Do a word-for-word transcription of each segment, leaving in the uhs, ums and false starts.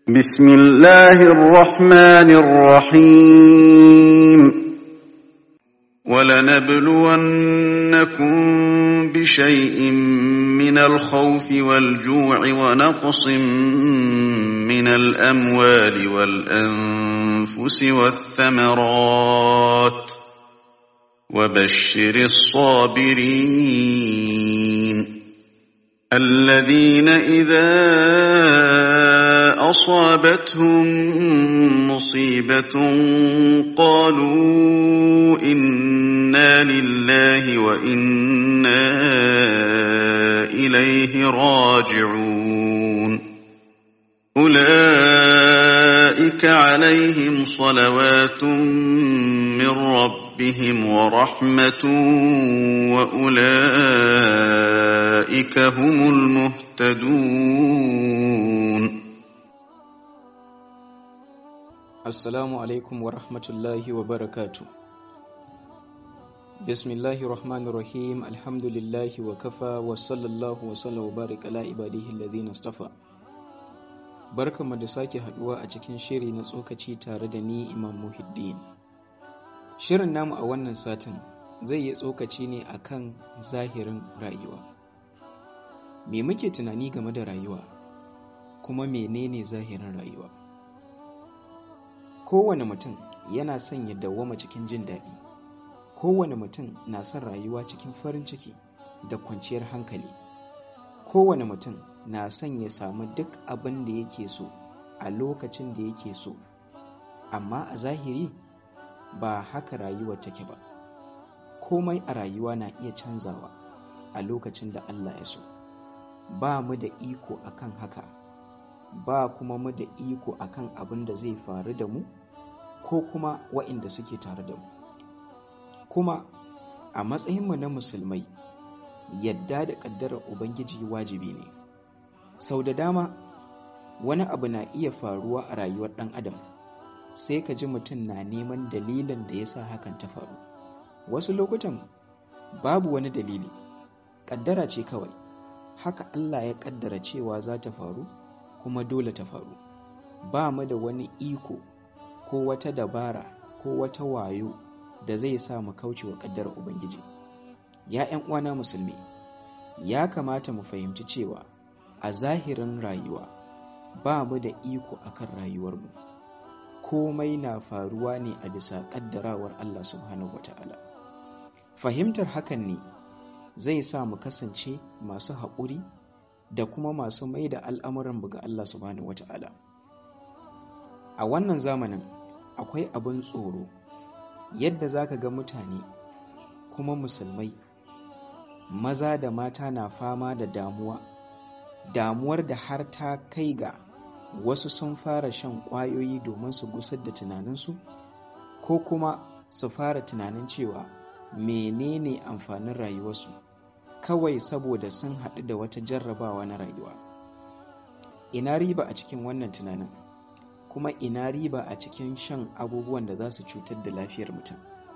بسم الله الرحمن الرحيم ولنبلونكم بشيء من الخوف والجوع ونقص من الأموال والأنفس والثمرات وبشر الصابرين الذين إذا أصابتهم مصيبة قالوا إنا لله وإنا إليه راجعون أولئك عليهم صلوات من ربهم ورحمة وأولئك هم المهتدون. Assalamu alaikum wa rahmatullahi wa barakatu. Bismillahi rahmanir rahim, alhamdulillahi wa kafa wa sallallahu wa sallam wa barik ala ibadihi alladhina istafa. Barkanmu da sake haduwa a cikin shiri na tsokaci tare da ni Imam Muhiddin. Shirin namu a wannan satin zai yi tsokaci ne akan zahirin rayuwa. Me muke tunani game da rayuwa? Kuma menene zahirin rayuwa? Kowane mutum yana son ya dawwama cikin jin daɗi. Kowane mutum na son rayuwa cikin farin ciki da kwanciyar hankali. Kowane mutum na son ya samu duk abin da yake so a lokacin da yake so. Amma a zahiri ba haka rayuwar take ba. Komai a rayuwa na iya canzawa a lokacin da Allah ya so. Ba mu da iko akan haka. Ba kuma mu da iko akan abin da zai faru da mu ko kuma waɗanda suke tare da mu. Kuma a matsayinmu na musulmai, yadda da ƙaddarar Ubangiji wajibi ne. Sau da dama wani abu na iya faruwa a rayuwar ɗan adam, sai ka ji mutum na neman dalilin da ya sa hakan ta faru. Wasu lokutan babu wani dalili, ƙaddara ce kawai. Haka Allah ya ƙaddara cewa za ta faru, kuma dole ta faru. Ba mu da wani iko ko wata dabara ko wata wayo da zai sa mu kauce wa ƙaddarar Ubangiji. Ya ’yan uwana musulmi, ya kamata mu fahimci cewa a zahirin rayuwa ba mu da iko akan rayuwarmu. Komai na faruwa ne a bisa ƙaddarawar Allah subhanahu wata'ala. Fahimtar hakan ne zai sa mu kasance masu haƙuri da kuma masu mai da al'amuranmu ga Allah subhanahu wata'ala. A wannan zamanin akwai abin tsoro yadda za ka ga mutane kuma musulmai, maza da mata na fama da damuwa, damuwar da har ta kai ga wasu sun fara shan ƙwayoyi domin su gusar da tunaninsu, ko kuma su fara tunanin cewa menene amfanin rayuwarsu kawai saboda sun haɗu da wata jarrabawa na rayuwa. Ina riba a cikin wannan tunanin? Kuma ina riba a cikin shan abubuwan da za su cutar da lafiyar mutum?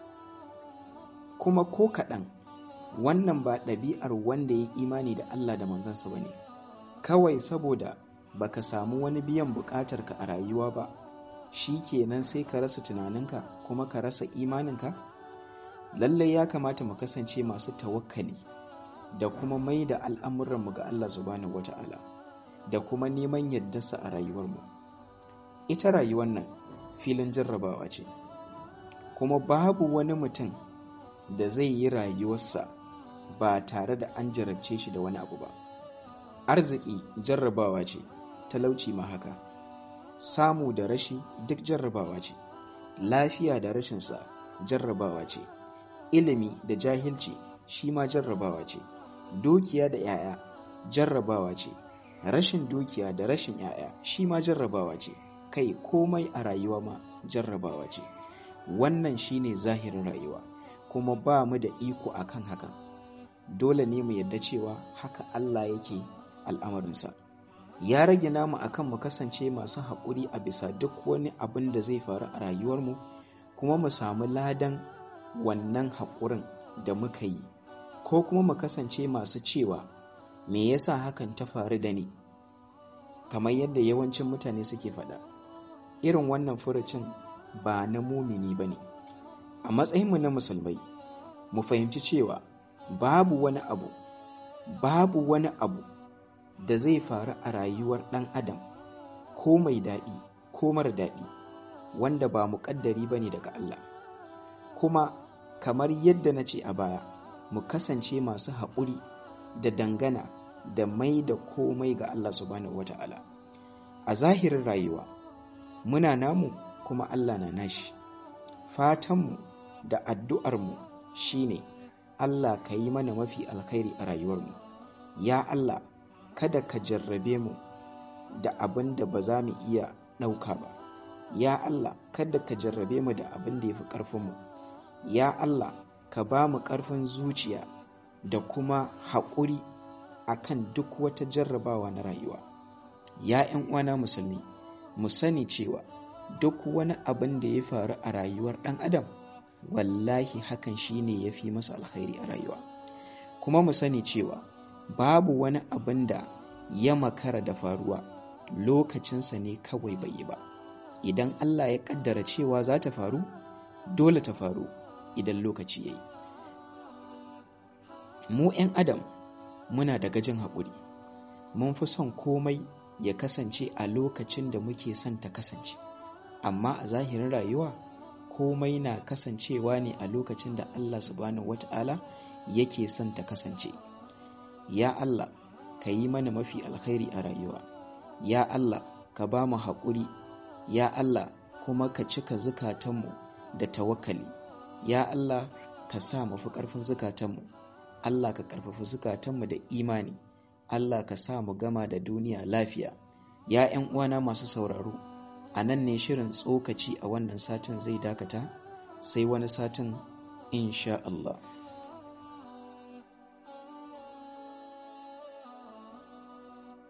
Kuma ko kaɗan, wannan ba ɗabi'ar wanda ya imani da Allah da manzansa ba ne. Kawai saboda baka samu wani biyan buƙatarka a rayuwa ba, shi kenan sai ka rasa tunaninka kuma ka rasa imaninka? Lallai ya kamata mu kasance masu tawakkali da kuma mai da al'amuranmu ga Allah subhanahu wata'ala, da kuma neman yardarsa a rayuwarmu. Ita rayuwar nan filin jarrabawa ce, kuma babu wani mutum da zai yi rayuwarsa ba tare da an jarabce shi da wani abu ba. Arziki jarrabawa ce, talauci ma haka. Samu da rashi duk jarrabawa ce. Lafiya da rashinsa jarrabawa ce. Ilimi da jahilci shi ma jarrabawa ce. Dukiya da ‘ya'ya jarrabawa ce. Rashin dukiya da rashin ‘ya'ya shi ma jarrabawa ce. Kai komai a rayuwa ma jarrabawa ce. Wannan shine zahirin rayuwa, kuma ba mu da iko akan hakan. Dole ne mu yadda cewa haka Allah yake al'amarinsa. Ya rage namu akan mu kasance masu haƙuri a bisa duk wani abin da zai faru a rayuwarmu, kuma mu samu ladan wannan haƙurin da muka yi, ko kuma mu kasance masu cewa me yasa hakan ta faru da ni? kamar yadda yawancin mutane suke faɗa, irin wannan furucin ba na mumini ba ne. A matsayinmu na musulmai, mu fahimci cewa babu wani abu babu wani abu da zai faru a rayuwar ɗan adam, ko mai daɗi ko mara daɗi, wanda ba muƙaddari ba ne daga Allah. Kuma kamar yadda na ce a baya, mu kasance masu haƙuri da dangana da mai da komai ga Allah subhanahu wata'ala. A zahirin rayuwa muna namu kuma Allah na nashi. Fatanmu da addu'armu shine Allah ka yi mana mafi alkhairi a rayuwarmu. Ya Allah, kada ka jarrabe mu da abin da ba za mu iya ɗauka ba. Ya Allah, kada ka jarrabe mu da abin da ya fi ƙarfinmu. Ya Allah, ka ba mu ƙarfin zuciya da kuma haƙuri a kan duk wata jarrabawa na rayuwa. Ya ‘yan uwana musulmi, mu sani cewa duk wani abin da ya faru a rayuwar ɗan adam, wallahi hakan shine ya fi masa alkhairi a rayuwa. Kuma mu sani cewa babu wani abin da ya makara da faruwa, lokacinsa ne kawai bai yi ba. Idan Allah ya ƙaddara cewa za ta faru, dole ta faru idan lokaci ya yi. Mu ‘yan adam muna da gajin haƙuri, mun fi son komai ya kasance a lokacin da muke son ta kasance, amma a zahirin rayuwa komai na kasancewa ne a lokacin da Allah subhanahu wata'ala yake son ta kasance. Ya Allah, ka yi mana mafi alkhairi a rayuwa. Ya Allah, ka ba mu haƙuri. Ya Allah, kuma ka cika zukatanmu da tawakkali. Ya Allah, ka sa mu fi ƙarfin zukatanmu. Allah ka ƙarfafa zukatanmu da imani. Allah ka sa mu gama da duniya lafiya. Ya ‘yan uwana masu sauraro, a nan ne shirin tsokaci a wannan satin zai dakata, sai wani satin insha Allah.